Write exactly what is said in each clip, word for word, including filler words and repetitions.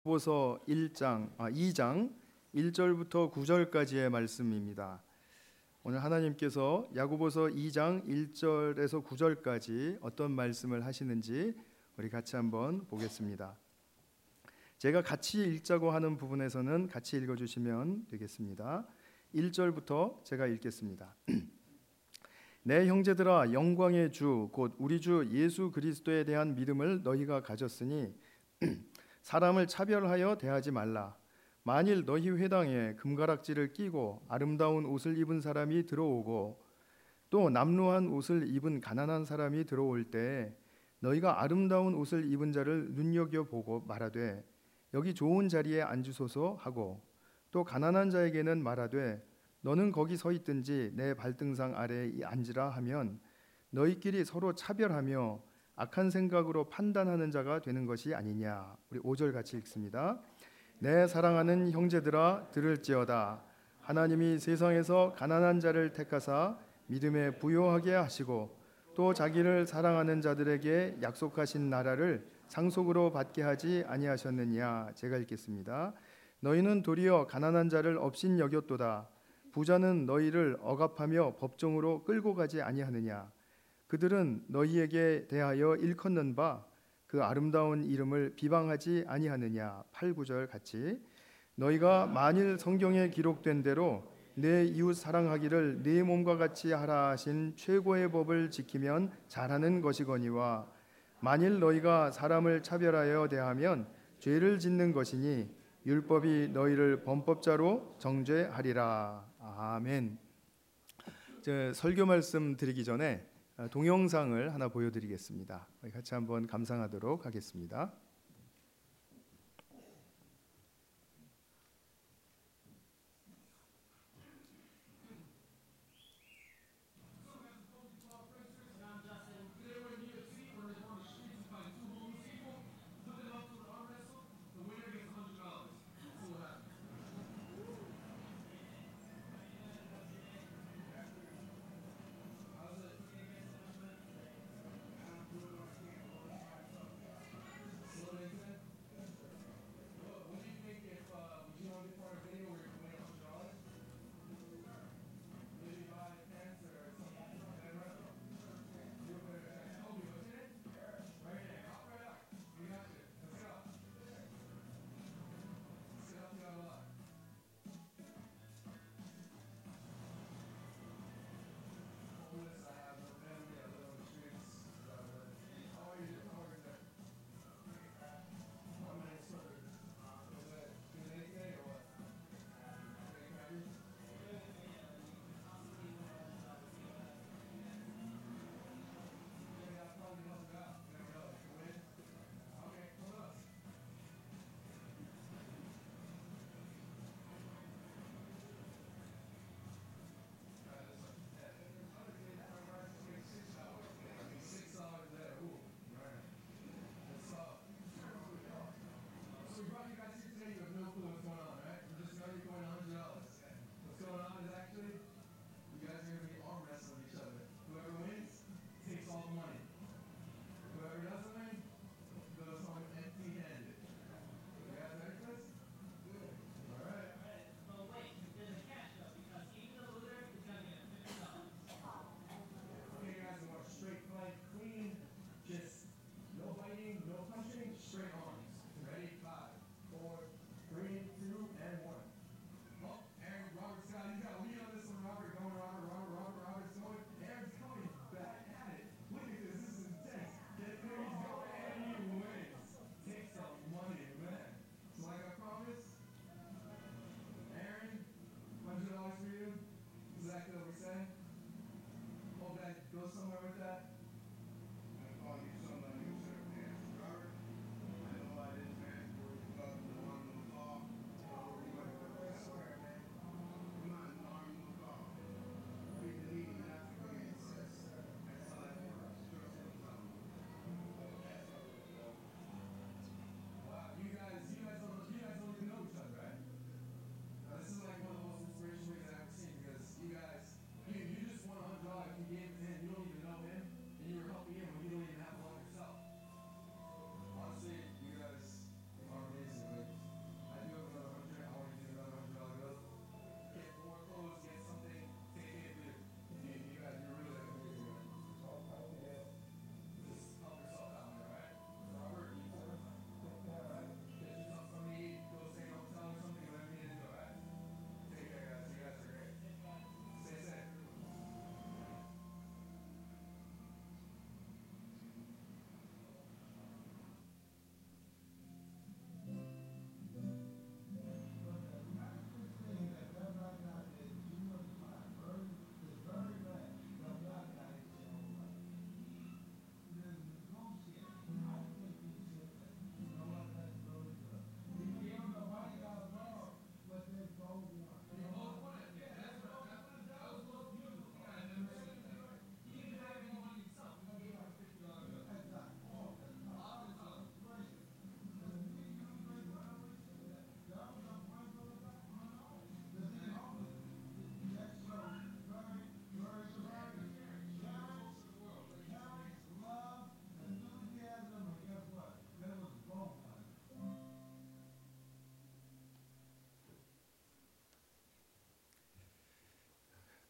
야고보서 일 장, 아, 이 장 일 절부터 구 절까지의 말씀입니다. 오늘 하나님께서 야고보서 이 장 일 절에서 구 절까지 어떤 말씀을 하시는지 우리 같이 한번 보겠습니다. 제가 같이 읽자고 하는 부분에서는 같이 읽어주시면 되겠습니다. 일 절부터 제가 읽겠습니다. 내 형제들아, 영광의 주 곧 우리 주 예수 그리스도에 대한 믿음을 너희가 가졌으니 사람을 차별하여 대하지 말라. 만일 너희 회당에 금가락지를 끼고 아름다운 옷을 입은 사람이 들어오고 또 남루한 옷을 입은 가난한 사람이 들어올 때 너희가 아름다운 옷을 입은 자를 눈여겨보고 말하되 여기 좋은 자리에 앉으소서 하고 또 가난한 자에게는 말하되 너는 거기 서 있든지 내 발등상 아래에 앉으라 하면 너희끼리 서로 차별하며 악한 생각으로 판단하는 자가 되는 것이 아니냐. 우리 오 절 같이 읽습니다. 내 사랑하는 형제들아, 들을지어다. 하나님이 세상에서 가난한 자를 택하사 믿음에 부요하게 하시고 또 자기를 사랑하는 자들에게 약속하신 나라를 상속으로 받게 하지 아니하셨느냐. 제가 읽겠습니다. 너희는 도리어 가난한 자를 업신 여겼도다. 부자는 너희를 억압하며 법정으로 끌고 가지 아니하느냐. 그들은 너희에게 대하여 일컫는 바 그 아름다운 이름을 비방하지 아니하느냐. 팔, 구 절 같이. 너희가 만일 성경에 기록된 대로 내 이웃 사랑하기를 네 몸과 같이 하라 하신 최고의 법을 지키면 잘하는 것이거니와 만일 너희가 사람을 차별하여 대하면 죄를 짓는 것이니 율법이 너희를 범법자로 정죄하리라. 아멘. 저 설교 말씀 드리기 전에 동영상을 하나 보여드리겠습니다. 같이 한번 감상하도록 하겠습니다.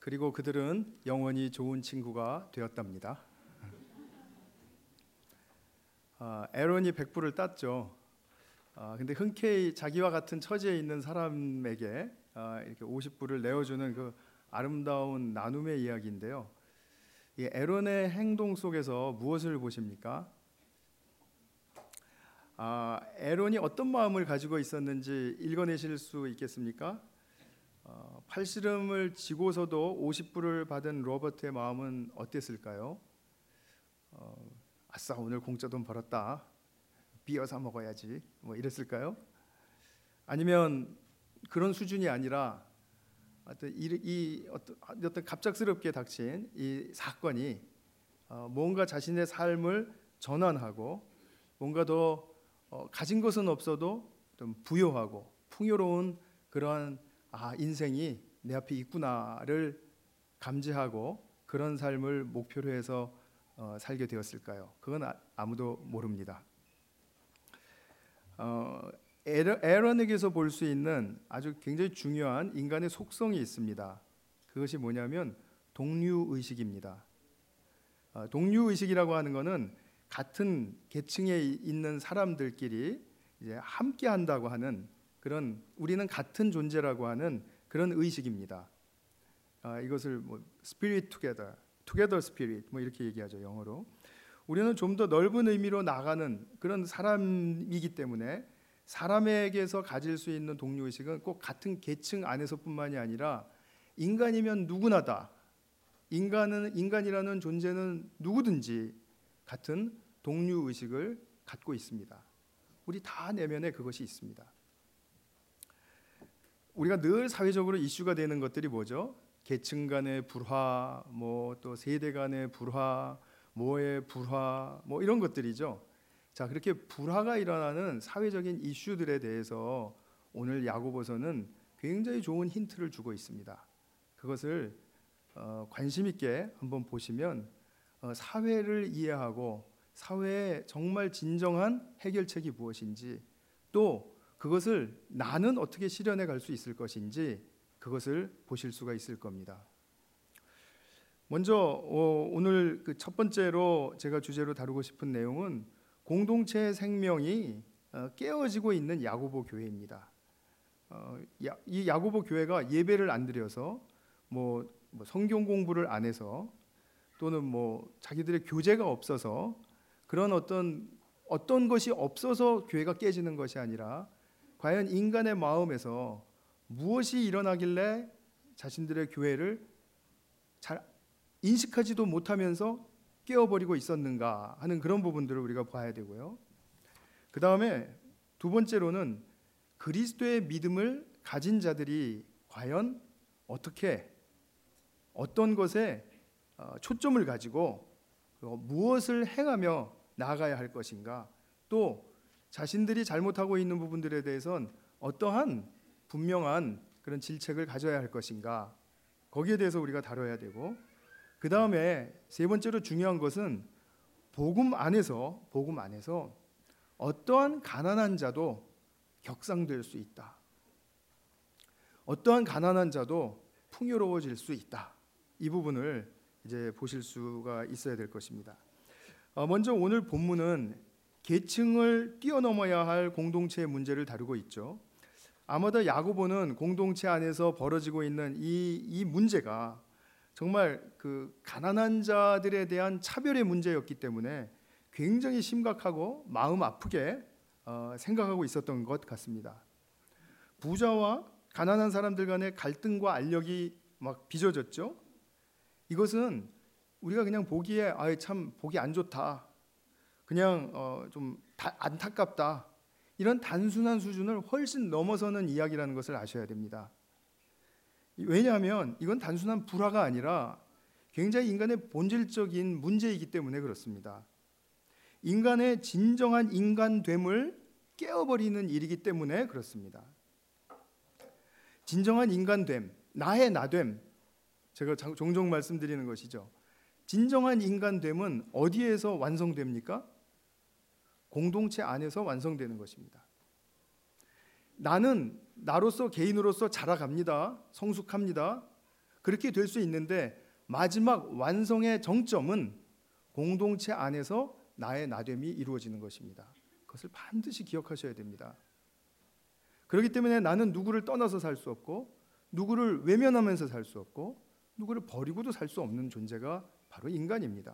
그리고 그들은 영원히 좋은 친구가 되었답니다. 아, 에론이 백불을 땄죠. 아, 근데 흔쾌히 자기와 같은 처지에 있는 사람에게 아, 이렇게 오십 불을 내어주는 그 아름다운 나눔의 이야기인데요. 이 에론의 행동 속에서 무엇을 보십니까? 아, 에론이 어떤 마음을 가지고 있었는지 읽어내실 수 있겠습니까? 어, 팔씨름을 지고서도 오십 불을 받은 로버트의 마음은 어땠을까요? 어, 아싸, 오늘 공짜 돈 벌었다, 비어 사 먹어야지, 뭐 이랬을까요? 아니면 그런 수준이 아니라 어떤 이, 이 어떤, 어떤 갑작스럽게 닥친 이 사건이 어, 뭔가 자신의 삶을 전환하고 뭔가 더 어, 가진 것은 없어도 좀 부유하고 풍요로운 그러한 아, 인생이 내 앞에 있구나를 감지하고 그런 삶을 목표로 해서 어, 살게 되었을까요? 그건 아, 아무도 모릅니다. 어, 에런에게서 볼 수 있는 아주 굉장히 중요한 인간의 속성이 있습니다. 그것이 뭐냐면 동류의식입니다. 어, 동류의식이라고 하는 것은 같은 계층에 있는 사람들끼리 이제 함께 한다고 하는 그런, 우리는 같은 존재라고 하는 그런 의식입니다. 아, 이것을 뭐 spirit together, together spirit 뭐 이렇게 얘기하죠, 영어로. 우리는 좀 더 넓은 의미로 나가는 그런 사람이기 때문에 사람에게서 가질 수 있는 동료 의식은 꼭 같은 계층 안에서뿐만이 아니라 인간이면 누구나다. 인간은 인간이라는 존재는 누구든지 같은 동료 의식을 갖고 있습니다. 우리 다 내면에 그것이 있습니다. 우리가 늘 사회적으로 이슈가 되는 것들이 뭐죠? 계층 간의 불화, 뭐 또 세대 간의 불화, 뭐의 불화, 뭐 이런 것들이죠. 자, 그렇게 불화가 일어나는 사회적인 이슈들에 대해서 오늘 야고보서는 굉장히 좋은 힌트를 주고 있습니다. 그것을 어, 관심 있게 한번 보시면 어, 사회를 이해하고 사회의 정말 진정한 해결책이 무엇인지, 또 그것을 나는 어떻게 실현해 갈 수 있을 것인지 그것을 보실 수가 있을 겁니다. 먼저 어, 오늘 그 첫 번째로 제가 주제로 다루고 싶은 내용은 공동체의 생명이 어, 깨어지고 있는 야고보 교회입니다. 어, 야, 이 야고보 교회가 예배를 안 드려서 뭐, 뭐 성경 공부를 안 해서 또는 뭐 자기들의 교제가 없어서 그런 어떤 어떤 것이 없어서 교회가 깨지는 것이 아니라 과연 인간의 마음에서 무엇이 일어나길래 자신들의 교회를 잘 인식하지도 못하면서 깨어버리고 있었는가 하는 그런 부분들을 우리가 봐야 되고요. 그 다음에 두 번째로는 그리스도의 믿음을 가진 자들이 과연 어떻게 어떤 것에 초점을 가지고 무엇을 행하며 나아가야 할 것인가, 또 자신들이 잘못하고 있는 부분들에 대해서는 어떠한 분명한 그런 질책을 가져야 할 것인가, 거기에 대해서 우리가 다뤄야 되고, 그 다음에 세 번째로 중요한 것은 복음 안에서 복음 안에서 어떠한 가난한 자도 격상될 수 있다, 어떠한 가난한 자도 풍요로워질 수 있다, 이 부분을 이제 보실 수가 있어야 될 것입니다. 먼저 오늘 본문은 계층을 뛰어넘어야 할 공동체의 문제를 다루고 있죠. 아마도 야고보는 공동체 안에서 벌어지고 있는 이, 이 문제가 정말 그 가난한 자들에 대한 차별의 문제였기 때문에 굉장히 심각하고 마음 아프게 어, 생각하고 있었던 것 같습니다. 부자와 가난한 사람들 간의 갈등과 알력이 막 빚어졌죠. 이것은 우리가 그냥 보기에 아, 참 보기 안 좋다, 그냥 어, 좀 다, 안타깝다, 이런 단순한 수준을 훨씬 넘어서는 이야기라는 것을 아셔야 됩니다. 왜냐하면 이건 단순한 불화가 아니라 굉장히 인간의 본질적인 문제이기 때문에 그렇습니다. 인간의 진정한 인간됨을 깨어버리는 일이기 때문에 그렇습니다. 진정한 인간됨, 나의 나됨, 제가 종종 말씀드리는 것이죠. 진정한 인간됨은 어디에서 완성됩니까? 공동체 안에서 완성되는 것입니다. 나는 나로서 개인으로서 자라갑니다. 성숙합니다. 그렇게 될 수 있는데 마지막 완성의 정점은 공동체 안에서 나의 나됨이 이루어지는 것입니다. 그것을 반드시 기억하셔야 됩니다. 그렇기 때문에 나는 누구를 떠나서 살 수 없고 누구를 외면하면서 살 수 없고 누구를 버리고도 살 수 없는 존재가 바로 인간입니다.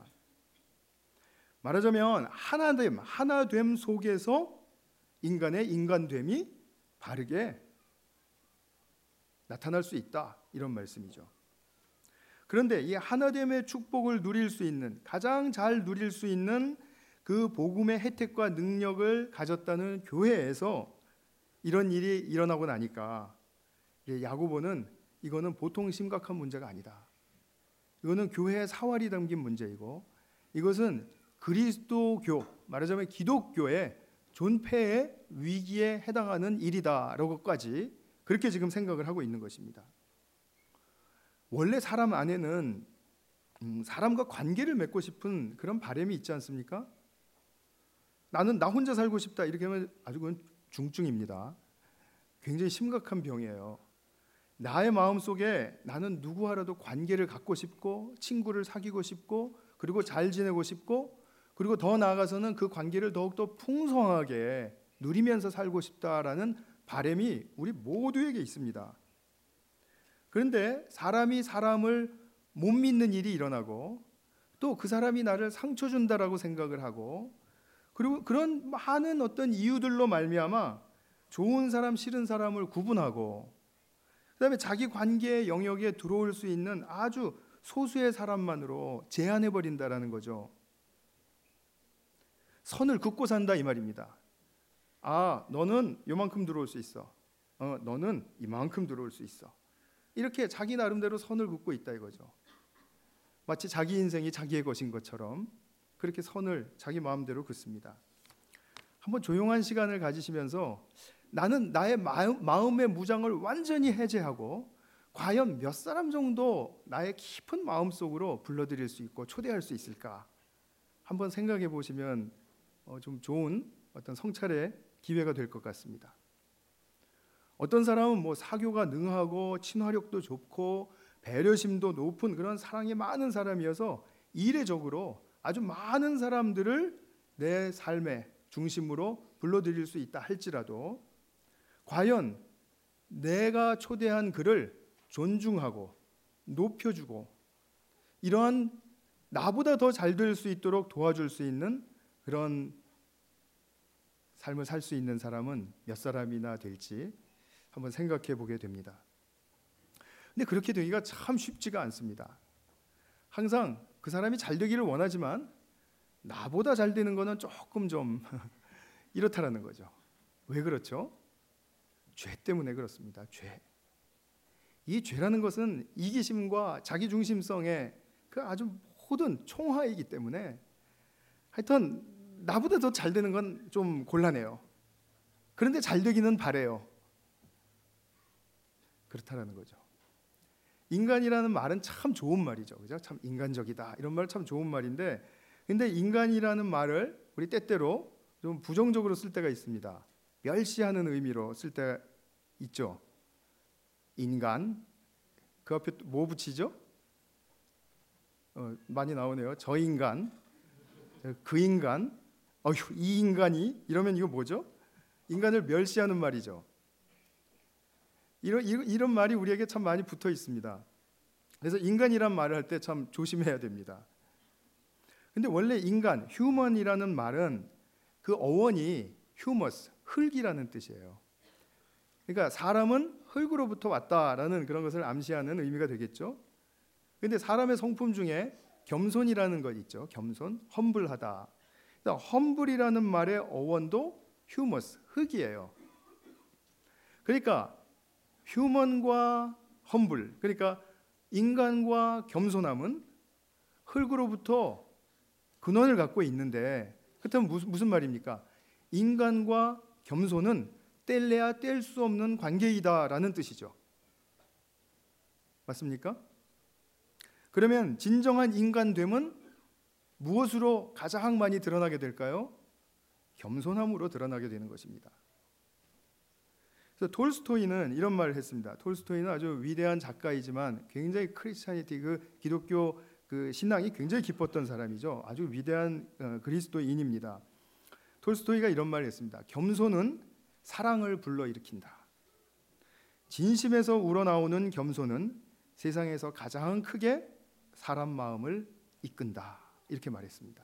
말하자면 하나됨, 하나됨 속에서 인간의 인간됨이 바르게 나타날 수 있다, 이런 말씀이죠. 그런데 이 하나됨의 축복을 누릴 수 있는, 가장 잘 누릴 수 있는 그 복음의 혜택과 능력을 가졌다는 교회에서 이런 일이 일어나고 나니까 야고보는 이거는 보통 심각한 문제가 아니다. 이거는 교회의 사활이 담긴 문제이고 이것은 그리스도교, 말하자면 기독교의 존폐의 위기에 해당하는 일이다라고까지 그렇게 지금 생각을 하고 있는 것입니다. 원래 사람 안에는 음, 사람과 관계를 맺고 싶은 그런 바람이 있지 않습니까? 나는 나 혼자 살고 싶다 이렇게 하면 아주 그건 중증입니다. 굉장히 심각한 병이에요. 나의 마음속에 나는 누구와라도 관계를 갖고 싶고 친구를 사귀고 싶고 그리고 잘 지내고 싶고 그리고 더 나아가서는 그 관계를 더욱더 풍성하게 누리면서 살고 싶다라는 바람이 우리 모두에게 있습니다. 그런데 사람이 사람을 못 믿는 일이 일어나고 또 그 사람이 나를 상처 준다라고 생각을 하고 그리고 그런 많은 어떤 이유들로 말미암아 좋은 사람 싫은 사람을 구분하고 그다음에 자기 관계의 영역에 들어올 수 있는 아주 소수의 사람만으로 제한해 버린다라는 거죠. 선을 긋고 산다 이 말입니다. 아, 너는 요만큼 들어올 수 있어. 어, 너는 이만큼 들어올 수 있어. 이렇게 자기 나름대로 선을 긋고 있다 이거죠. 마치 자기 인생이 자기의 것인 것처럼 그렇게 선을 자기 마음대로 긋습니다. 한번 조용한 시간을 가지시면서 나는 나의 마음, 마음의 무장을 완전히 해제하고 과연 몇 사람 정도 나의 깊은 마음속으로 불러들일 수 있고 초대할 수 있을까? 한번 생각해 보시면 어, 좀 좋은 어떤 성찰의 기회가 될 것 같습니다. 어떤 사람은 뭐 사교가 능하고 친화력도 좋고 배려심도 높은 그런 사랑이 많은 사람이어서 이례적으로 아주 많은 사람들을 내 삶의 중심으로 불러들일 수 있다 할지라도 과연 내가 초대한 그를 존중하고 높여주고 이러한 나보다 더 잘 될 수 있도록 도와줄 수 있는 그런 삶을 살 수 있는 사람은 몇 사람이나 될지 한번 생각해 보게 됩니다. 근데 그렇게 되기가 참 쉽지가 않습니다. 항상 그 사람이 잘 되기를 원하지만 나보다 잘 되는 거는 조금 좀 이렇다라는 거죠. 왜 그렇죠? 죄 때문에 그렇습니다. 죄. 이 죄라는 것은 이기심과 자기중심성의 그 아주 모든 총화이기 때문에 하여튼 나보다 더 잘 되는 건 좀 곤란해요. 그런데 잘 되기는 바래요. 그렇다라는 거죠. 인간이라는 말은 참 좋은 말이죠. 그죠? 참 인간적이다. 이런 말 참 좋은 말인데 근데 인간이라는 말을 우리 때때로 좀 부정적으로 쓸 때가 있습니다. 멸시하는 의미로 쓸 때 있죠. 인간 그 앞에 뭐 붙이죠? 어, 많이 나오네요. 저 인간, 그 인간, 어휴 이 인간이 이러면 이거 뭐죠? 인간을 멸시하는 말이죠. 이런 이런 말이 우리에게 참 많이 붙어 있습니다. 그래서 인간이란 말을 할 때 참 조심해야 됩니다. 근데 원래 인간, 휴먼이라는 말은 그 어원이 휴머스, 흙이라는 뜻이에요. 그러니까 사람은 흙으로부터 왔다라는 그런 것을 암시하는 의미가 되겠죠. 근데 사람의 성품 중에 겸손이라는 것 있죠. 겸손, 험블하다. 그러니까 험블이라는 말의 어원도 휴머스, 흙이에요. 그러니까 휴먼과 험블, 그러니까 인간과 겸손함은 흙으로부터 근원을 갖고 있는데 그렇다면 무슨, 무슨 말입니까? 인간과 겸손은 뗄래야 뗄 수 없는 관계이다라는 뜻이죠. 맞습니까? 그러면 진정한 인간됨은 무엇으로 가장 많이 드러나게 될까요? 겸손함으로 드러나게 되는 것입니다. 그래서 톨스토이는 이런 말을 했습니다. 톨스토이는 아주 위대한 작가이지만 굉장히 크리스찬이티, 그 기독교 그 신앙이 굉장히 깊었던 사람이죠. 아주 위대한 어, 그리스도인입니다. 톨스토이가 이런 말을 했습니다. 겸손은 사랑을 불러일으킨다. 진심에서 우러나오는 겸손은 세상에서 가장 크게 사람 마음을 이끈다. 이렇게 말했습니다.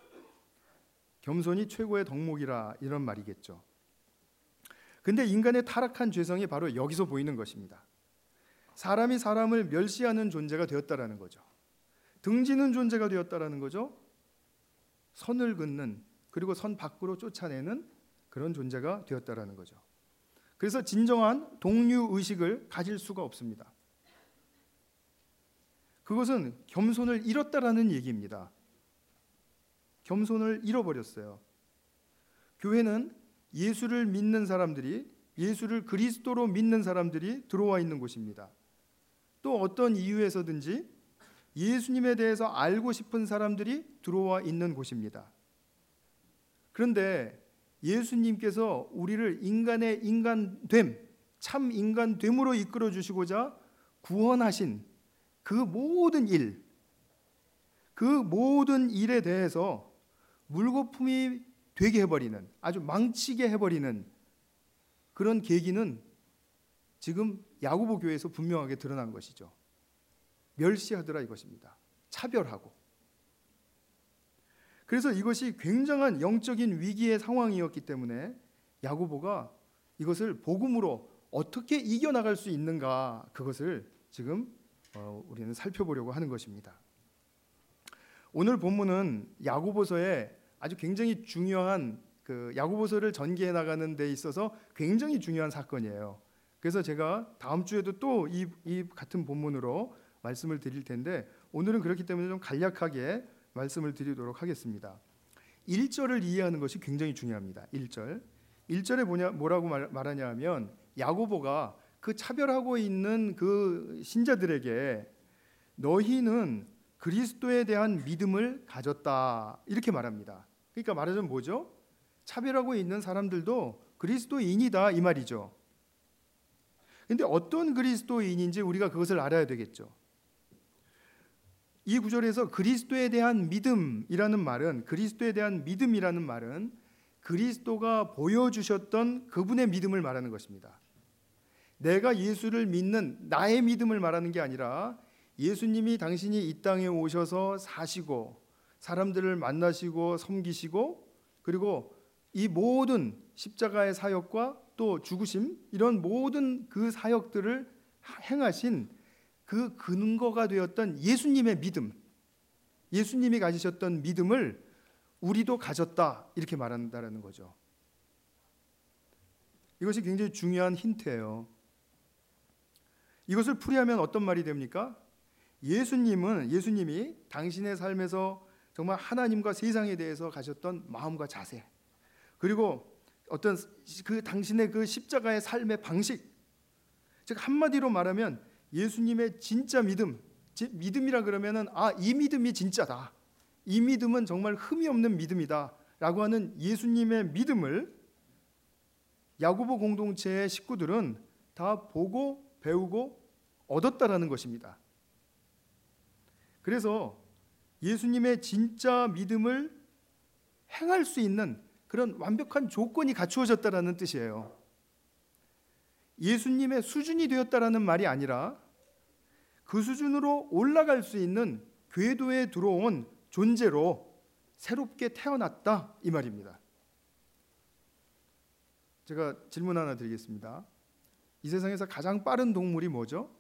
겸손이 최고의 덕목이라 이런 말이겠죠. 근데 인간의 타락한 죄성이 바로 여기서 보이는 것입니다. 사람이 사람을 멸시하는 존재가 되었다라는 거죠. 등지는 존재가 되었다라는 거죠. 선을 긋는, 그리고 선 밖으로 쫓아내는 그런 존재가 되었다라는 거죠. 그래서 진정한 동료 의식을 가질 수가 없습니다. 그것은 겸손을 잃었다라는 얘기입니다. 겸손을 잃어버렸어요. 교회는 예수를 믿는 사람들이, 예수를 그리스도로 믿는 사람들이 들어와 있는 곳입니다. 또 어떤 이유에서든지 예수님에 대해서 알고 싶은 사람들이 들어와 있는 곳입니다. 그런데 예수님께서 우리를 인간의 인간됨, 참 인간됨으로 이끌어 주시고자 구원하신 그 모든 일, 그 모든 일에 대해서 물거품이 되게 해버리는, 아주 망치게 해버리는 그런 계기는 지금 야고보 교회에서 분명하게 드러난 것이죠. 멸시하더라 이것입니다. 차별하고. 그래서 이것이 굉장한 영적인 위기의 상황이었기 때문에 야고보가 이것을 복음으로 어떻게 이겨나갈 수 있는가, 그것을 지금 어, 우리는 살펴보려고 하는 것입니다. 오늘 본문은 야고보서에 아주 굉장히 중요한, 그 야고보서를 전개해 나가는 데 있어서 굉장히 중요한 사건이에요. 그래서 제가 다음 주에도 또 이 이 같은 본문으로 말씀을 드릴 텐데 오늘은 그렇기 때문에 좀 간략하게 말씀을 드리도록 하겠습니다. 일 절을 이해하는 것이 굉장히 중요합니다. 일 절. 일 절에 뭐냐, 뭐라고 말, 말하냐 하면 야고보가 그 차별하고 있는 그 신자들에게 너희는 그리스도에 대한 믿음을 가졌다 이렇게 말합니다. 그러니까 말하자면 뭐죠? 차별하고 있는 사람들도 그리스도인이다 이 말이죠. 그런데 어떤 그리스도인인지 우리가 그것을 알아야 되겠죠. 이 구절에서 그리스도에 대한 믿음이라는 말은, 그리스도에 대한 믿음이라는 말은 그리스도가 보여주셨던 그분의 믿음을 말하는 것입니다. 내가 예수를 믿는 나의 믿음을 말하는 게 아니라 예수님이 당신이 이 땅에 오셔서 사시고 사람들을 만나시고 섬기시고 그리고 이 모든 십자가의 사역과 또 죽으심, 이런 모든 그 사역들을 행하신 그 근거가 되었던 예수님의 믿음, 예수님이 가지셨던 믿음을 우리도 가졌다 이렇게 말한다는 거죠. 이것이 굉장히 중요한 힌트예요. 이것을 풀이하면 어떤 말이 됩니까? 예수님은 예수님이 당신의 삶에서 정말 하나님과 세상에 대해서 가졌던 마음과 자세, 그리고 어떤 그 당신의 그 십자가의 삶의 방식, 즉 한마디로 말하면 예수님의 진짜 믿음, 믿음이라 그러면은 아, 이 믿음이 진짜다, 이 믿음은 정말 흠이 없는 믿음이다라고 하는 예수님의 믿음을 야고보 공동체의 식구들은 다 보고 배우고 얻었다라는 것입니다. 그래서 예수님의 진짜 믿음을 행할 수 있는 그런 완벽한 조건이 갖추어졌다라는 뜻이에요. 예수님의 수준이 되었다라는 말이 아니라 그 수준으로 올라갈 수 있는 궤도에 들어온 존재로 새롭게 태어났다 이 말입니다. 제가 질문 하나 드리겠습니다. 이 세상에서 가장 빠른 동물이 뭐죠?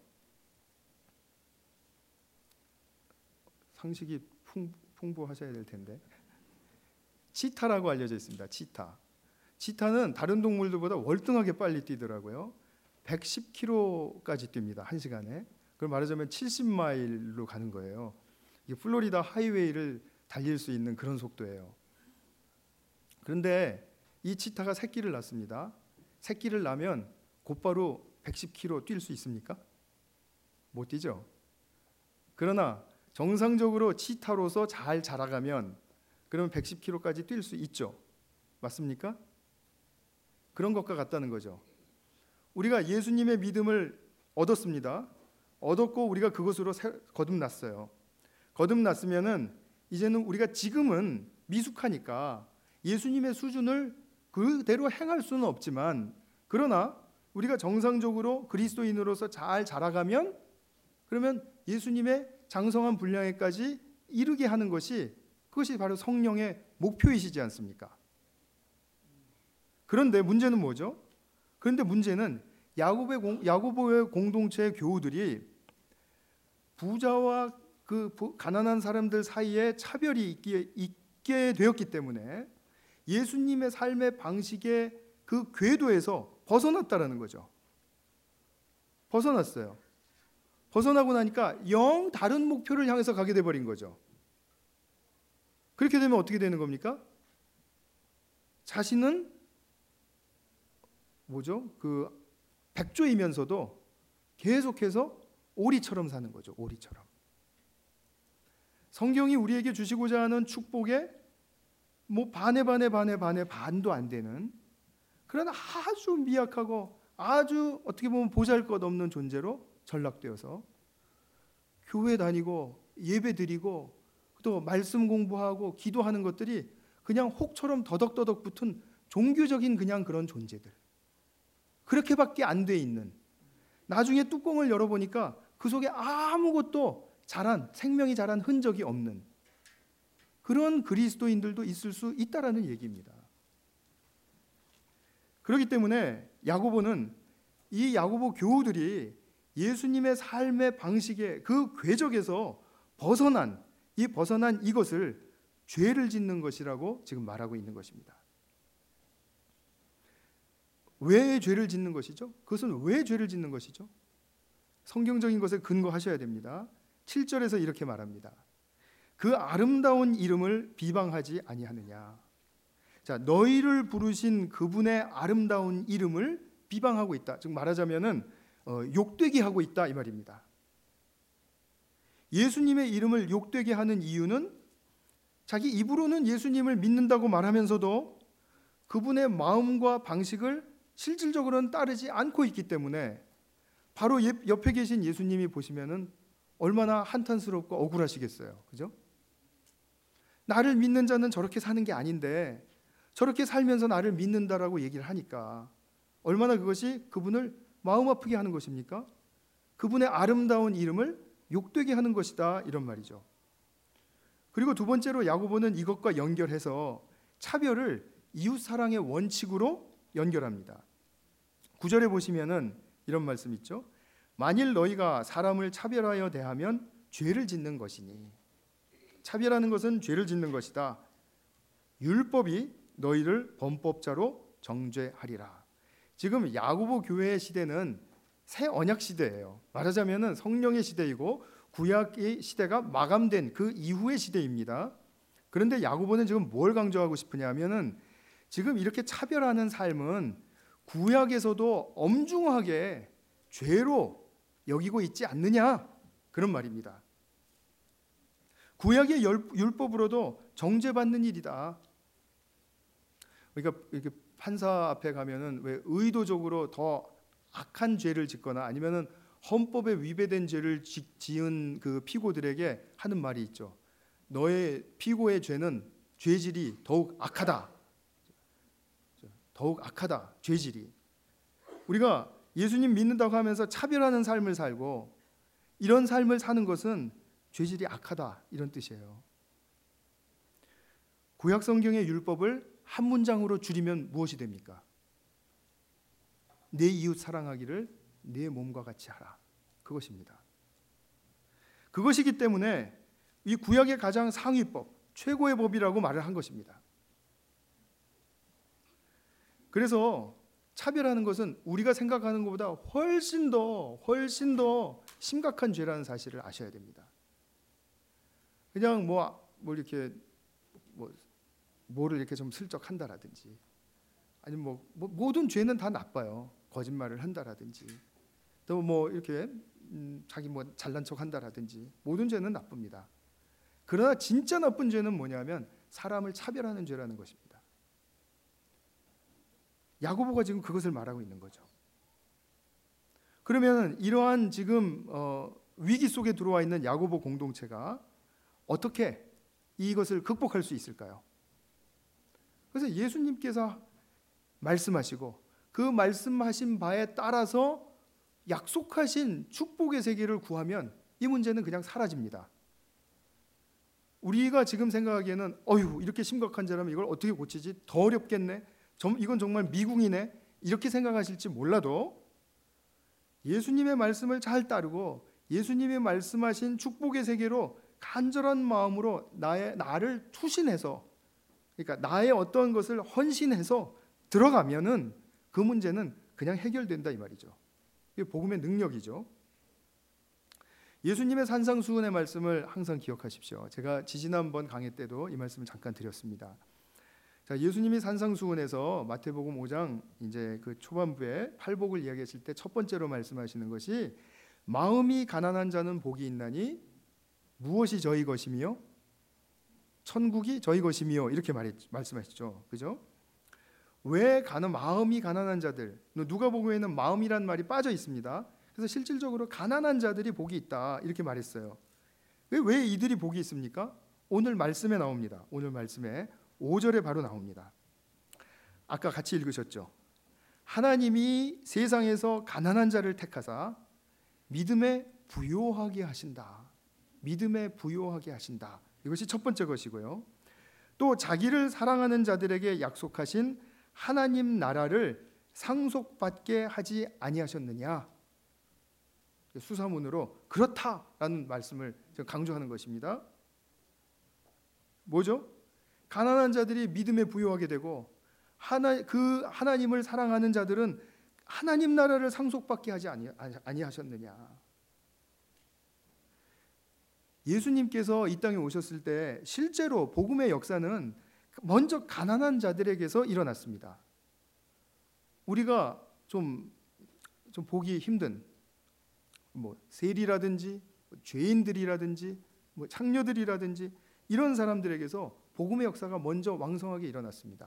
상식이 풍, 풍부하셔야 될 텐데 치타라고 알려져 있습니다. 치타. 치타는 다른 동물들보다 월등하게 빨리 뛰더라고요. 백십 킬로미터까지 뜁니다. 한 시간에. 그걸 말하자면 칠십 마일로 가는 거예요. 이게 플로리다 하이웨이를 달릴 수 있는 그런 속도예요. 그런데 이 치타가 새끼를 낳습니다. 새끼를 낳으면 곧바로 백십 킬로미터 뛸 수 있습니까? 못 뛰죠. 그러나 정상적으로 치타로서 잘 자라가면 그러면 백십 킬로미터까지 뛸 수 있죠. 맞습니까? 그런 것과 같다는 거죠. 우리가 예수님의 믿음을 얻었습니다. 얻었고 우리가 그것으로 거듭났어요. 거듭났으면은 이제는 우리가 지금은 미숙하니까 예수님의 수준을 그대로 행할 수는 없지만, 그러나 우리가 정상적으로 그리스도인으로서 잘 자라가면, 그러면 예수님의 장성한 분량에까지 이르게 하는 것이, 그것이 바로 성령의 목표이시지 않습니까? 그런데 문제는 뭐죠? 그런데 문제는 야고보의, 공, 야고보의 공동체의 교우들이 부자와 그 가난한 사람들 사이에 차별이 있게, 있게 되었기 때문에 예수님의 삶의 방식의 그 궤도에서 벗어났다라는 거죠. 벗어났어요. 벗어나고 나니까 영 다른 목표를 향해서 가게 돼버린 거죠. 그렇게 되면 어떻게 되는 겁니까? 자신은 뭐죠? 그 백조이면서도 계속해서 오리처럼 사는 거죠. 오리처럼. 성경이 우리에게 주시고자 하는 축복에 뭐 반에 반에 반에 반에 반도 안 되는 그런 아주 미약하고 아주 어떻게 보면 보잘것없는 존재로 전락되어서 교회 다니고 예배 드리고 또 말씀 공부하고 기도하는 것들이 그냥 혹처럼 더덕더덕 붙은 종교적인 그냥 그런 존재들, 그렇게밖에 안 돼 있는, 나중에 뚜껑을 열어보니까 그 속에 아무것도 자란, 생명이 자란 흔적이 없는 그런 그리스도인들도 있을 수 있다라는 얘기입니다. 그렇기 때문에 야고보는, 이 야고보 교우들이 예수님의 삶의 방식의 그 궤적에서 벗어난, 이 벗어난 이것을 죄를 짓는 것이라고 지금 말하고 있는 것입니다. 왜 죄를 짓는 것이죠? 그것은 왜 죄를 짓는 것이죠? 성경적인 것에 근거하셔야 됩니다. 칠 절에서 이렇게 말합니다. 그 아름다운 이름을 비방하지 아니하느냐. 자, 너희를 부르신 그분의 아름다운 이름을 비방하고 있다. 즉 말하자면은 어, 욕되게 하고 있다 이 말입니다. 예수님의 이름을 욕되게 하는 이유는 자기 입으로는 예수님을 믿는다고 말하면서도 그분의 마음과 방식을 실질적으로는 따르지 않고 있기 때문에, 바로 옆에 계신 예수님이 보시면은 얼마나 한탄스럽고 억울하시겠어요. 그죠? 나를 믿는 자는 저렇게 사는 게 아닌데 저렇게 살면서 나를 믿는다라고 얘기를 하니까 얼마나 그것이 그분을 마음 아프게 하는 것입니까? 그분의 아름다운 이름을 욕되게 하는 것이다, 이런 말이죠. 그리고 두 번째로 야고보는 이것과 연결해서 차별을 이웃사랑의 원칙으로 연결합니다. 구 절에 보시면은 이런 말씀 있죠. 만일 너희가 사람을 차별하여 대하면 죄를 짓는 것이니. 차별하는 것은 죄를 짓는 것이다. 율법이 너희를 범법자로 정죄하리라. 지금 야고보 교회의 시대는 새 언약 시대예요. 말하자면은 성령의 시대이고 구약의 시대가 마감된 그 이후의 시대입니다. 그런데 야고보는 지금 뭘 강조하고 싶으냐면은 지금 이렇게 차별하는 삶은 구약에서도 엄중하게 죄로 여기고 있지 않느냐, 그런 말입니다. 구약의 율법으로도 정죄받는 일이다. 그러니까 이렇게 판사 앞에 가면은 왜 의도적으로 더 악한 죄를 짓거나 아니면은 헌법에 위배된 죄를 지은 그 피고들에게 하는 말이 있죠. 너의 피고의 죄는 죄질이 더욱 악하다. 더욱 악하다. 죄질이. 우리가 예수님 믿는다고 하면서 차별하는 삶을 살고 이런 삶을 사는 것은 죄질이 악하다, 이런 뜻이에요. 구약 성경의 율법을 한 문장으로 줄이면 무엇이 됩니까? 내 이웃 사랑하기를 내 몸과 같이 하라. 그것입니다. 그것이기 때문에 이 구약의 가장 상위법, 최고의 법이라고 말을 한 것입니다. 그래서 차별하는 것은 우리가 생각하는 것보다 훨씬 더 훨씬 더 심각한 죄라는 사실을 아셔야 됩니다. 그냥 뭐, 뭐 이렇게 뭐 뭐를 이렇게 좀 슬쩍 한다라든지, 아니면 뭐, 뭐 모든 죄는 다 나빠요. 거짓말을 한다라든지, 또 뭐 이렇게 음, 자기 뭐 잘난 척 한다라든지, 모든 죄는 나쁩니다. 그러나 진짜 나쁜 죄는 뭐냐면 사람을 차별하는 죄라는 것입니다. 야고보가 지금 그것을 말하고 있는 거죠. 그러면 이러한 지금 어, 위기 속에 들어와 있는 야고보 공동체가 어떻게 이것을 극복할 수 있을까요? 그래서 예수님께서 말씀하시고 그 말씀하신 바에 따라서 약속하신 축복의 세계를 구하면 이 문제는 그냥 사라집니다. 우리가 지금 생각하기에는 어휴 이렇게 심각한 죄라면 이걸 어떻게 고치지? 더 어렵겠네. 이건 정말 미궁이네. 이렇게 생각하실지 몰라도 예수님의 말씀을 잘 따르고 예수님이 말씀하신 축복의 세계로 간절한 마음으로 나의 나를 투신해서, 그러니까 나의 어떤 것을 헌신해서 들어가면은 그 문제는 그냥 해결된다 이 말이죠. 이게 복음의 능력이죠. 예수님의 산상수훈의 말씀을 항상 기억하십시오. 제가 지지난번 강의 때도 이 말씀을 잠깐 드렸습니다. 자, 예수님이 산상수훈에서 마태복음 오 장 이제 그 초반부에 팔복을 이야기하실 때 첫 번째로 말씀하시는 것이 마음이 가난한 자는 복이 있나니 무엇이 저희 것이며 천국이 저희 것이며 이렇게 말했, 말씀하시죠. 그죠? 왜 가난 마음이 가난한 자들, 누가복음에는 마음이란 말이 빠져 있습니다. 그래서 실질적으로 가난한 자들이 복이 있다 이렇게 말했어요. 왜, 왜 이들이 복이 있습니까? 오늘 말씀에 나옵니다. 오늘 말씀에 오 절에 바로 나옵니다. 아까 같이 읽으셨죠? 하나님이 세상에서 가난한 자를 택하사 믿음에 부요하게 하신다. 믿음에 부요하게 하신다. 이것이 첫 번째 것이고요. 또 자기를 사랑하는 자들에게 약속하신 하나님 나라를 상속받게 하지 아니하셨느냐. 수사문으로 그렇다라는 말씀을 강조하는 것입니다. 뭐죠? 가난한 자들이 믿음에 부요하게 되고 하나, 그 하나님을 사랑하는 자들은 하나님 나라를 상속받게 하지 아니, 아니하셨느냐. 예수님께서 이 땅에 오셨을 때 실제로 복음의 역사는 먼저 가난한 자들에게서 일어났습니다. 우리가 좀, 좀 보기 힘든 뭐 세리라든지 죄인들이라든지 뭐 창녀들이라든지 이런 사람들에게서 복음의 역사가 먼저 왕성하게 일어났습니다.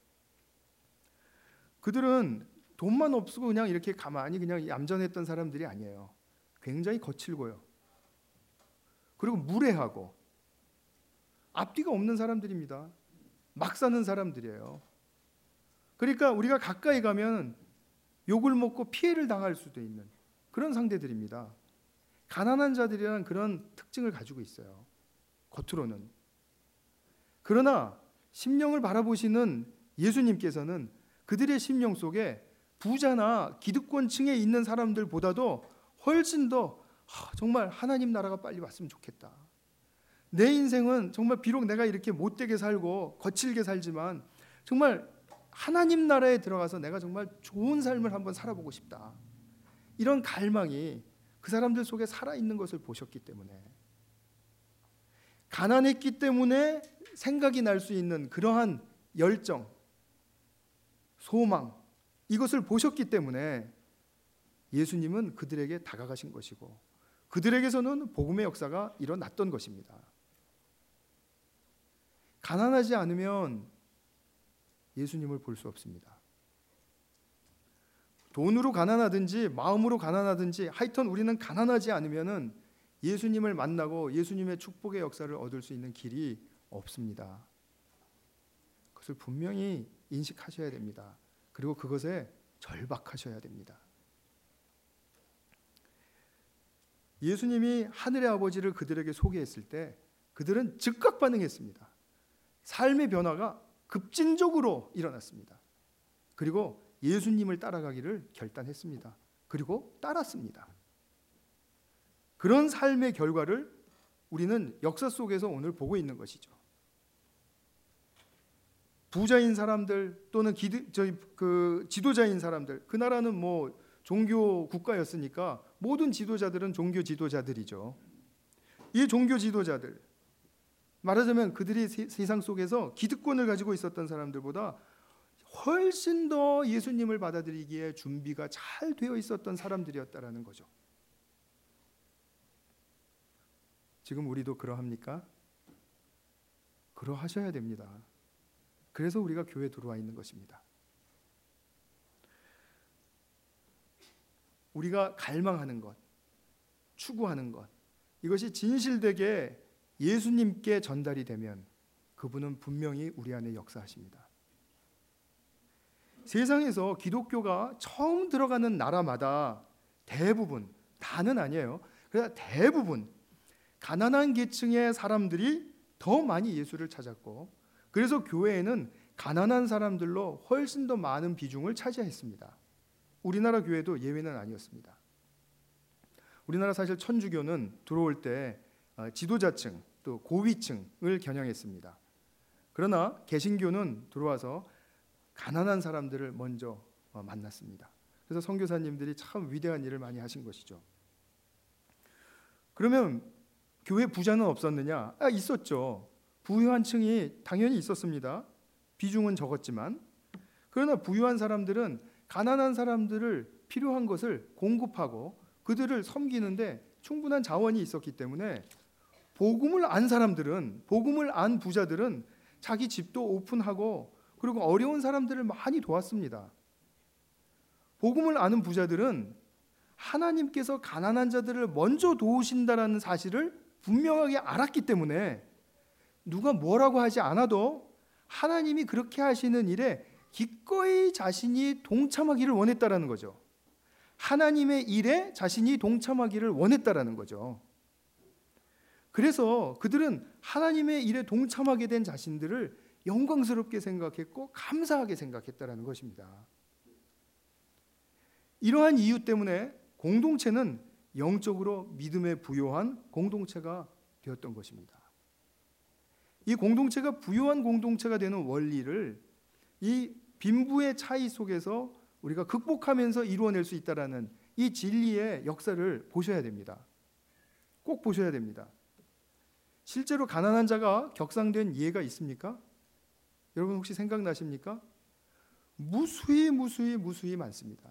그들은 돈만 없고 그냥 이렇게 가만히 그냥 얌전했던 사람들이 아니에요. 굉장히 거칠고요. 그리고 무례하고 앞뒤가 없는 사람들입니다. 막 사는 사람들이에요. 그러니까 우리가 가까이 가면 욕을 먹고 피해를 당할 수도 있는 그런 상대들입니다. 가난한 자들이라는 그런 특징을 가지고 있어요. 겉으로는. 그러나 심령을 바라보시는 예수님께서는 그들의 심령 속에 부자나 기득권층에 있는 사람들보다도 훨씬 더 정말 하나님 나라가 빨리 왔으면 좋겠다. 내 인생은 정말 비록 내가 이렇게 못되게 살고 거칠게 살지만 정말 하나님 나라에 들어가서 내가 정말 좋은 삶을 한번 살아보고 싶다. 이런 갈망이 그 사람들 속에 살아있는 것을 보셨기 때문에, 가난했기 때문에 생각이 날 수 있는 그러한 열정, 소망, 이것을 보셨기 때문에 예수님은 그들에게 다가가신 것이고 그들에게서는 복음의 역사가 일어났던 것입니다. 가난하지 않으면 예수님을 볼 수 없습니다. 돈으로 가난하든지 마음으로 가난하든지 하여튼 우리는 가난하지 않으면은 예수님을 만나고 예수님의 축복의 역사를 얻을 수 있는 길이 없습니다. 그것을 분명히 인식하셔야 됩니다. 그리고 그것에 절박하셔야 됩니다. 예수님이 하늘의 아버지를 그들에게 소개했을 때 그들은 즉각 반응했습니다. 삶의 변화가 급진적으로 일어났습니다. 그리고 예수님을 따라가기를 결단했습니다. 그리고 따랐습니다. 그런 삶의 결과를 우리는 역사 속에서 오늘 보고 있는 것이죠. 부자인 사람들 또는 기드, 저희 그 지도자인 사람들, 그 나라는 뭐 종교 국가였으니까 모든 지도자들은 종교 지도자들이죠. 이 종교 지도자들, 말하자면 그들이 세, 세상 속에서 기득권을 가지고 있었던 사람들보다 훨씬 더 예수님을 받아들이기에 준비가 잘 되어 있었던 사람들이었다라는 거죠. 지금 우리도 그러합니까? 그러하셔야 됩니다. 그래서 우리가 교회에 들어와 있는 것입니다. 우리가 갈망하는 것, 추구하는 것, 이것이 진실되게 예수님께 전달이 되면 그분은 분명히 우리 안에 역사하십니다. 세상에서 기독교가 처음 들어가는 나라마다 대부분, 다는 아니에요. 그러나 대부분 가난한 계층의 사람들이 더 많이 예수를 찾았고, 그래서 교회에는 가난한 사람들로 훨씬 더 많은 비중을 차지했습니다. 우리나라 교회도 예외는 아니었습니다. 우리나라 사실 천주교는 들어올 때 지도자층 또 고위층을 겨냥했습니다. 그러나 개신교는 들어와서 가난한 사람들을 먼저 만났습니다. 그래서 선교사님들이 참 위대한 일을 많이 하신 것이죠. 그러면 교회 부자는 없었느냐? 아, 있었죠. 부유한 층이 당연히 있었습니다. 비중은 적었지만. 그러나 부유한 사람들은 가난한 사람들을 필요한 것을 공급하고 그들을 섬기는데 충분한 자원이 있었기 때문에 복음을 안 사람들은, 복음을 안 부자들은 자기 집도 오픈하고 그리고 어려운 사람들을 많이 도왔습니다. 복음을 아는 부자들은 하나님께서 가난한 자들을 먼저 도우신다라는 사실을 분명하게 알았기 때문에 누가 뭐라고 하지 않아도 하나님이 그렇게 하시는 일에 기꺼이 자신이 동참하기를 원했다라는 거죠. 하나님의 일에 자신이 동참하기를 원했다라는 거죠. 그래서 그들은 하나님의 일에 동참하게 된 자신들을 영광스럽게 생각했고 감사하게 생각했다라는 것입니다. 이러한 이유 때문에 공동체는 영적으로 믿음에 부요한 공동체가 되었던 것입니다. 이 공동체가 부요한 공동체가 되는 원리를 이 빈부의 차이 속에서 우리가 극복하면서 이루어낼 수 있다라는 이 진리의 역사를 보셔야 됩니다. 꼭 보셔야 됩니다. 실제로 가난한 자가 격상된 예가 있습니까? 여러분 혹시 생각나십니까? 무수히 무수히 무수히 많습니다.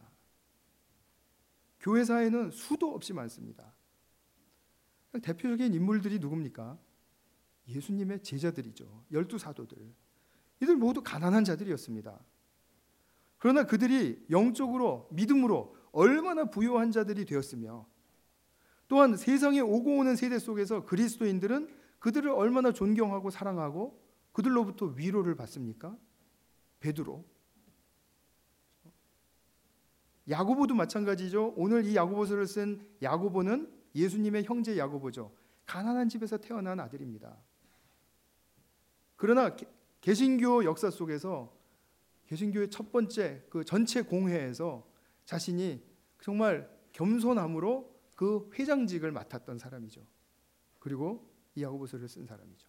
교회사에는 수도 없이 많습니다. 대표적인 인물들이 누굽니까? 예수님의 제자들이죠. 열두 사도들. 이들 모두 가난한 자들이었습니다. 그러나 그들이 영적으로 믿음으로 얼마나 부유한 자들이 되었으며 또한 세상에 오고 오는 세대 속에서 그리스도인들은 그들을 얼마나 존경하고 사랑하고 그들로부터 위로를 받습니까? 베드로, 야고보도 마찬가지죠. 오늘 이 야고보서를 쓴 야고보는 예수님의 형제 야고보죠. 가난한 집에서 태어난 아들입니다. 그러나 개신교 역사 속에서 개신교의 첫 번째 그 전체 공회에서 자신이 정말 겸손함으로 그 회장직을 맡았던 사람이죠. 그리고 이 야고보서를 쓴 사람이죠.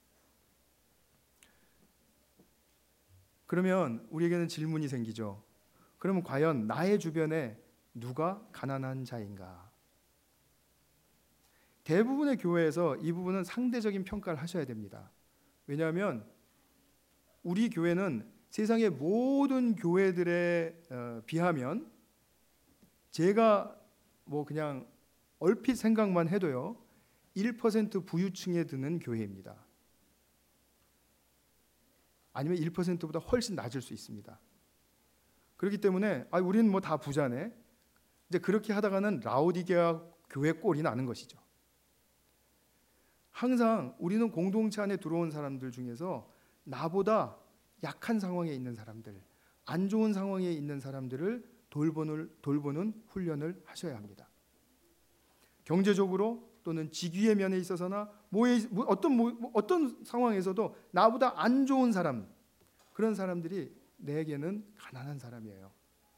그러면 우리에게는 질문이 생기죠. 그러면 과연 나의 주변에 누가 가난한 자인가? 대부분의 교회에서 이 부분은 상대적인 평가를 하셔야 됩니다. 왜냐하면 우리 교회는 세상의 모든 교회들에 비하면 제가 뭐 그냥 얼핏 생각만 해도요 일 퍼센트 부유층에 드는 교회입니다. 아니면 일 퍼센트보다 훨씬 낮을 수 있습니다. 그렇기 때문에 아, 우리는 뭐 다 부자네. 이제 그렇게 하다가는 라오디게아 교회 꼴이 나는 것이죠. 항상 우리는 공동체 안에 들어온 사람들 중에서 나보다 약한 상황에 있는 사람들, 안 좋은 상황에 있는 사람들을 돌보는, 돌보는 훈련을 하셔야 합니다. 경제적으로 또는 직위의 면에 있어서나 뭐에, 뭐 어떤, 뭐, 어떤 상황에서도 나보다 안 좋은 사람, 그런 사람들이 내게는 가난한 사람이에요.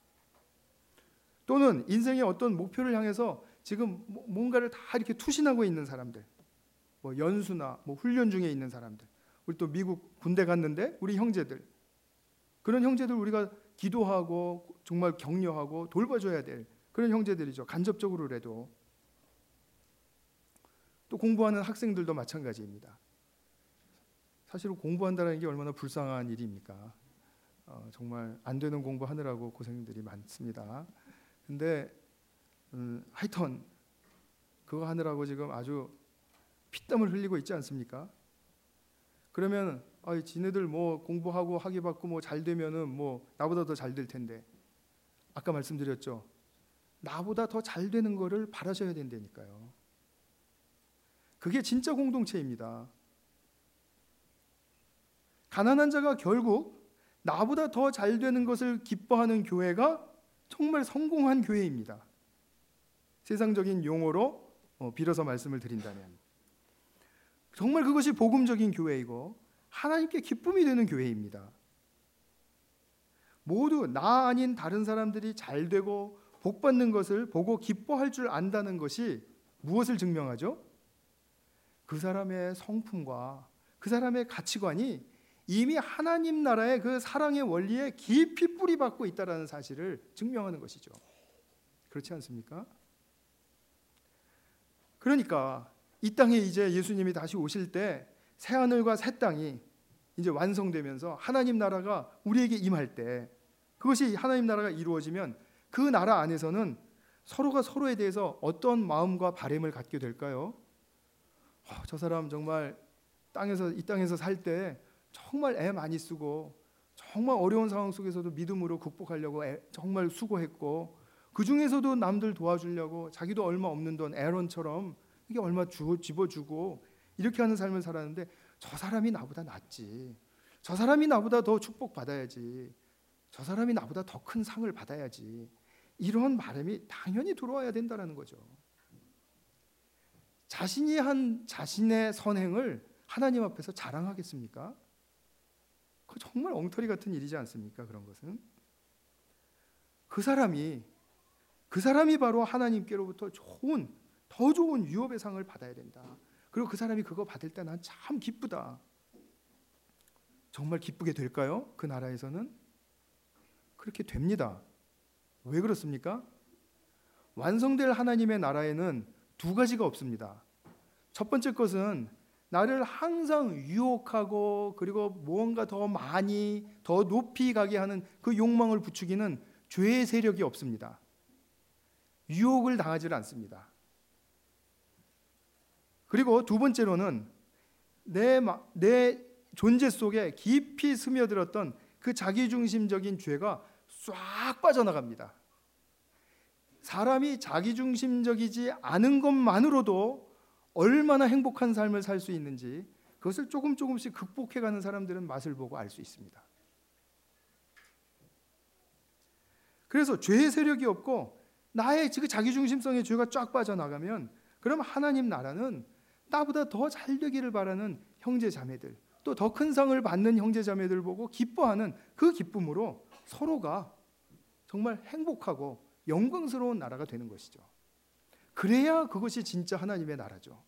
또는 인생의 어떤 목표를 향해서 지금 뭔가를 다 이렇게 투신하고 있는 사람들, 뭐 연수나 뭐 훈련 중에 있는 사람들, 우리 또 미국 군대 갔는데 우리 형제들, 그런 형제들 우리가 기도하고 정말 격려하고 돌봐줘야 될 그런 형제들이죠. 간접적으로라도. 또 공부하는 학생들도 마찬가지입니다. 사실 공부한다는 게 얼마나 불쌍한 일입니까? 어, 정말 안 되는 공부하느라고 고생들이 많습니다. 근데 음, 하여튼 그거 하느라고 지금 아주 피땀을 흘리고 있지 않습니까? 그러면 아, 지네들 뭐 공부하고 학위 받고 뭐 잘 되면은 뭐 나보다 더 잘 될 텐데, 아까 말씀드렸죠. 나보다 더 잘 되는 거를 바라셔야 된다니까요. 그게 진짜 공동체입니다. 가난한 자가 결국 나보다 더 잘 되는 것을 기뻐하는 교회가 정말 성공한 교회입니다. 세상적인 용어로 빌어서 말씀을 드린다면 정말 그것이 복음적인 교회이고 하나님께 기쁨이 되는 교회입니다. 모두 나 아닌 다른 사람들이 잘 되고 복 받는 것을 보고 기뻐할 줄 안다는 것이 무엇을 증명하죠? 그 사람의 성품과 그 사람의 가치관이 이미 하나님 나라의 그 사랑의 원리에 깊이 뿌리 박고 있다는 사실을 증명하는 것이죠. 그렇지 않습니까? 그러니까 이 땅에 이제 예수님이 다시 오실 때 새 하늘과 새 땅이 이제 완성되면서 하나님 나라가 우리에게 임할 때, 그것이 하나님 나라가 이루어지면 그 나라 안에서는 서로가 서로에 대해서 어떤 마음과 바람을 갖게 될까요? 어, 저 사람 정말 땅에서 이 땅에서 살 때 정말 애 많이 쓰고 정말 어려운 상황 속에서도 믿음으로 극복하려고 애, 정말 수고했고, 그 중에서도 남들 도와주려고 자기도 얼마 없는 돈 에런처럼 이게 얼마 주, 집어주고 이렇게 하는 삶을 살았는데, 저 사람이 나보다 낫지, 저 사람이 나보다 더 축복받아야지, 저 사람이 나보다 더 큰 상을 받아야지, 이런 바람이 당연히 들어와야 된다는 거죠. 자신이 한 자신의 선행을 하나님 앞에서 자랑하겠습니까? 그 정말 엉터리 같은 일이지 않습니까? 그런 것은 그 사람이 그 사람이 바로 하나님께로부터 좋은, 더 좋은 유업의 상을 받아야 된다. 그리고 그 사람이 그거 받을 때 난 참 기쁘다. 정말 기쁘게 될까요? 그 나라에서는 그렇게 됩니다. 왜 그렇습니까? 완성될 하나님의 나라에는 두 가지가 없습니다. 첫 번째 것은 나를 항상 유혹하고 그리고 무언가 더 많이 더 높이 가게 하는 그 욕망을 부추기는 죄의 세력이 없습니다. 유혹을 당하지 않습니다. 그리고 두 번째로는 내, 내 존재 속에 깊이 스며들었던 그 자기중심적인 죄가 싹 빠져나갑니다. 사람이 자기중심적이지 않은 것만으로도 얼마나 행복한 삶을 살 수 있는지 그것을 조금 조금씩 극복해가는 사람들은 맛을 보고 알 수 있습니다. 그래서 죄의 세력이 없고 나의 그 자기중심성의 죄가 쫙 빠져나가면, 그럼 하나님 나라는 나보다 더 잘 되기를 바라는 형제 자매들, 또 더 큰 상을 받는 형제 자매들 보고 기뻐하는 그 기쁨으로 서로가 정말 행복하고 영광스러운 나라가 되는 것이죠. 그래야 그것이 진짜 하나님의 나라죠.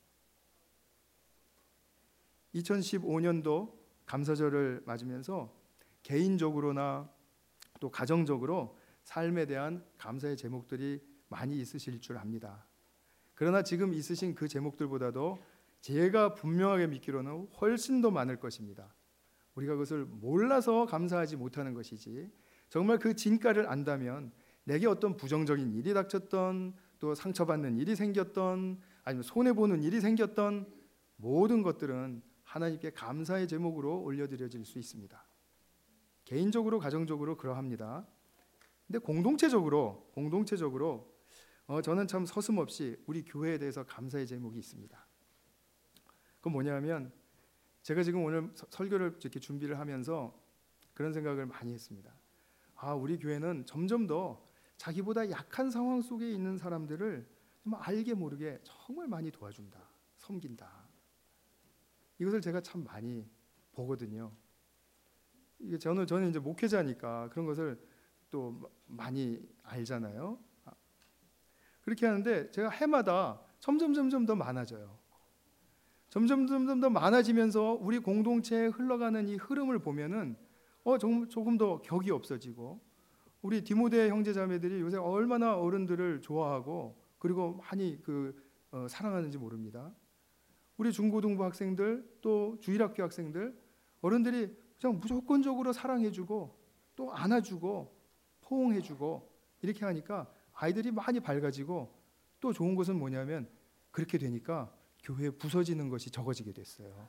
이천십오 년도 감사절을 맞으면서 개인적으로나 또 가정적으로 삶에 대한 감사의 제목들이 많이 있으실 줄 압니다. 그러나 지금 있으신 그 제목들보다도 제가 분명하게 믿기로는 훨씬 더 많을 것입니다. 우리가 그것을 몰라서 감사하지 못하는 것이지, 정말 그 진가를 안다면 내게 어떤 부정적인 일이 닥쳤던, 또 상처받는 일이 생겼던, 아니면 손해보는 일이 생겼던 모든 것들은 하나님께 감사의 제목으로 올려드려질 수 있습니다. 개인적으로 가정적으로 그러합니다. 근데 공동체적으로 공동체적으로 어, 저는 참 서슴없이 우리 교회에 대해서 감사의 제목이 있습니다. 그건 뭐냐면, 제가 지금 오늘 설교를 이렇게 준비를 하면서 그런 생각을 많이 했습니다. 아, 우리 교회는 점점 더 자기보다 약한 상황 속에 있는 사람들을 좀 알게 모르게 정말 많이 도와준다, 섬긴다. 이것을 제가 참 많이 보거든요. 이게 저는 저는 이제 목회자니까 그런 것을 또 많이 알잖아요. 그렇게 하는데 제가 해마다 점점 점점 더 많아져요. 점점 점점 더 많아지면서 우리 공동체에 흘러가는 이 흐름을 보면은 어 조금, 조금 더 격이 없어지고, 우리 디모데 형제자매들이 요새 얼마나 어른들을 좋아하고 그리고 많이 그 어, 사랑하는지 모릅니다. 우리 중고등부 학생들, 또 주일학교 학생들, 어른들이 그냥 무조건적으로 사랑해주고 또 안아주고 포옹해주고 이렇게 하니까 아이들이 많이 밝아지고, 또 좋은 것은 뭐냐면 그렇게 되니까 교회 부서지는 것이 적어지게 됐어요.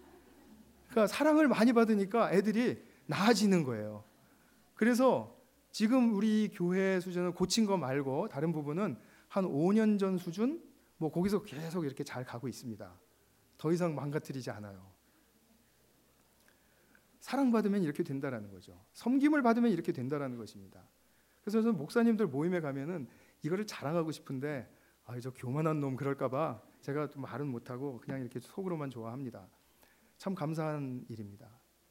그러니까 사랑을 많이 받으니까 애들이 나아지는 거예요. 그래서 지금 우리 교회 수준은 고친 거 말고 다른 부분은 한 오 년 전 수준, 뭐 거기서 계속 이렇게 잘 가고 있습니다. 더 이상 망가뜨리지 않아요. 사랑받으면 이렇게 된다라는 거죠. 섬김을 받으면 이렇게 된다라는 것입니다. 그래서 저는 목사님들 모임에 가면은 이거를 자랑하고 싶은데 아, 저 교만한 놈 그럴까 봐 제가 좀 말은 못하고 그냥 이렇게 속으로만 좋아합니다. 참 감사한 일입니다.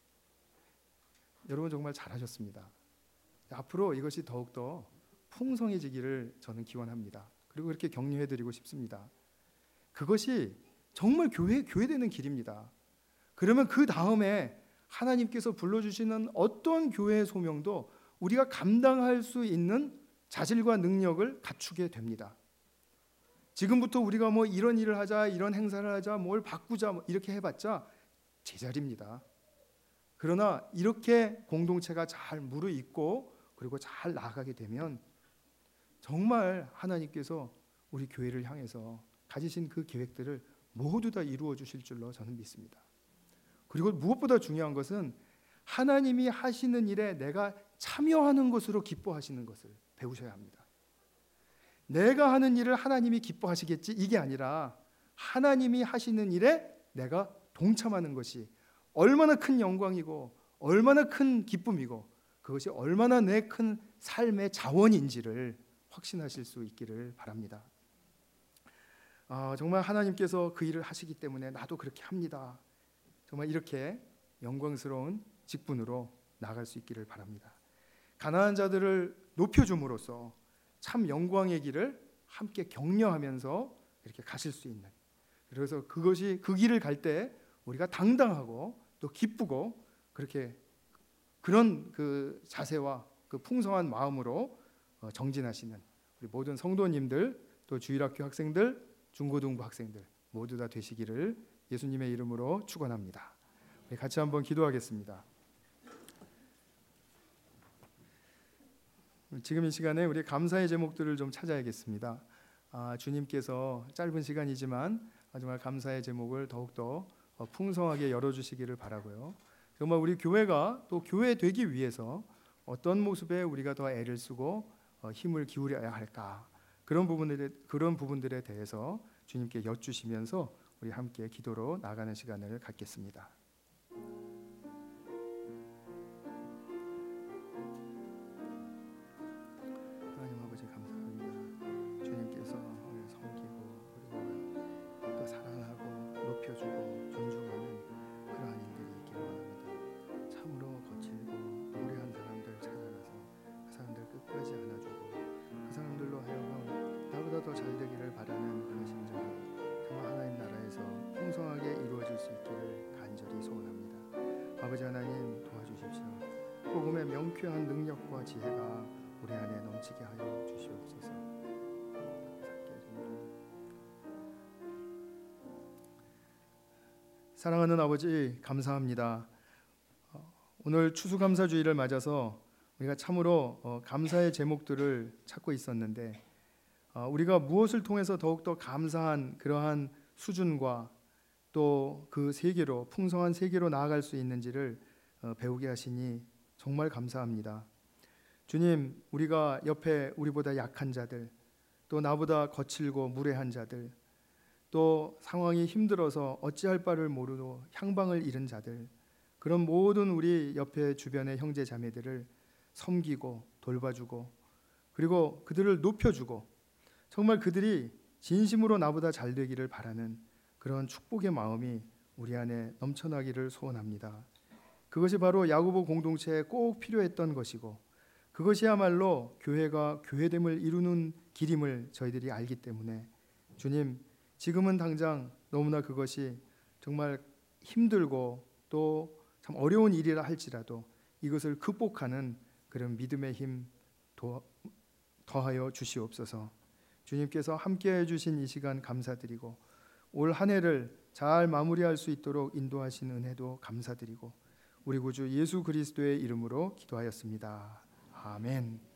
여러분 정말 잘하셨습니다. 앞으로 이것이 더욱더 풍성해지기를 저는 기원합니다. 그리고 그렇게 격려해드리고 싶습니다. 그것이 정말 교회, 교회되는 길입니다. 그러면 그 다음에 하나님께서 불러주시는 어떤 교회의 소명도 우리가 감당할 수 있는 자질과 능력을 갖추게 됩니다. 지금부터 우리가 뭐 이런 일을 하자, 이런 행사를 하자, 뭘 바꾸자 뭐 이렇게 해봤자 제자리입니다. 그러나 이렇게 공동체가 잘 무르익고 그리고 잘 나아가게 되면 정말 하나님께서 우리 교회를 향해서 가지신 그 계획들을 모두 다 이루어 주실 줄로 저는 믿습니다. 그리고 무엇보다 중요한 것은 하나님이 하시는 일에 내가 참여하는 것으로 기뻐하시는 것을 배우셔야 합니다. 내가 하는 일을 하나님이 기뻐하시겠지 이게 아니라 하나님이 하시는 일에 내가 동참하는 것이 얼마나 큰 영광이고 얼마나 큰 기쁨이고 그것이 얼마나 내 큰 삶의 자원인지를 확신하실 수 있기를 바랍니다. 아, 정말 하나님께서 그 일을 하시기 때문에 나도 그렇게 합니다. 정말 이렇게 영광스러운 직분으로 나아갈 수 있기를 바랍니다. 가난한 자들을 높여줌으로써 참 영광의 길을 함께 격려하면서 이렇게 가실 수 있는, 그래서 그것이 그 길을 갈 때 우리가 당당하고 또 기쁘고 그렇게 그런 그 자세와 그 풍성한 마음으로 정진하시는 우리 모든 성도님들, 또 주일학교 학생들, 중고등부 학생들 모두 다 되시기를 예수님의 이름으로 축원합니다. 우리 같이 한번 기도하겠습니다. 지금 이 시간에 우리 감사의 제목들을 좀 찾아야겠습니다. 아, 주님께서 짧은 시간이지만 정말 감사의 제목을 더욱더 풍성하게 열어주시기를 바라고요. 정말 우리 교회가 또 교회 되기 위해서 어떤 모습에 우리가 더 애를 쓰고 힘을 기울여야 할까, 그런 부분들에 그런 부분들에 대해서 주님께 여쭈시면서 우리 함께 기도로 나가는 시간을 갖겠습니다. 하나님 아버지 감사합니다. 주님께서 우리를 섬기고 그리고 또 사랑하고 높여주고 존중하는 그러한 일들이 있기를 원합니다. 참으로 거칠고 무례한 사람들 찾아가서 그 사람들 끝까지 안아주고 그 사람들로 하여금 나보다 더 잘 되기를 바라는 그 심정이 정말 하나님 나라에서 풍성하게 이루어질 수 있기를 간절히 소원합니다. 아버지 하나님 도와주십시오. 복음의 명쾌한 능력과 지혜가 우리 안에 넘치게 하여 주시옵소서. 사랑하는 아버지 감사합니다. 오늘 추수감사주의를 맞아서 우리가 참으로 감사의 제목들을 찾고 있었는데 우리가 무엇을 통해서 더욱더 감사한 그러한 수준과 또 그 세계로 풍성한 세계로 나아갈 수 있는지를 배우게 하시니 정말 감사합니다. 주님, 우리가 옆에 우리보다 약한 자들, 또 나보다 거칠고 무례한 자들, 또 상황이 힘들어서 어찌할 바를 모르고 향방을 잃은 자들, 그런 모든 우리 옆에 주변의 형제 자매들을 섬기고 돌봐주고 그리고 그들을 높여주고 정말 그들이 진심으로 나보다 잘 되기를 바라는 그런 축복의 마음이 우리 안에 넘쳐나기를 소원합니다. 그것이 바로 야고보 공동체에 꼭 필요했던 것이고 그것이야말로 교회가 교회됨을 이루는 길임을 저희들이 알기 때문에 주님, 지금은 당장 너무나 그것이 정말 힘들고 또 참 어려운 일이라 할지라도 이것을 극복하는 그런 믿음의 힘 더하여 주시옵소서. 주님께서 함께해 주신 이 시간 감사드리고 올 한 해를 잘 마무리할 수 있도록 인도하신 은혜도 감사드리고 우리 구주 예수 그리스도의 이름으로 기도하였습니다. 아멘.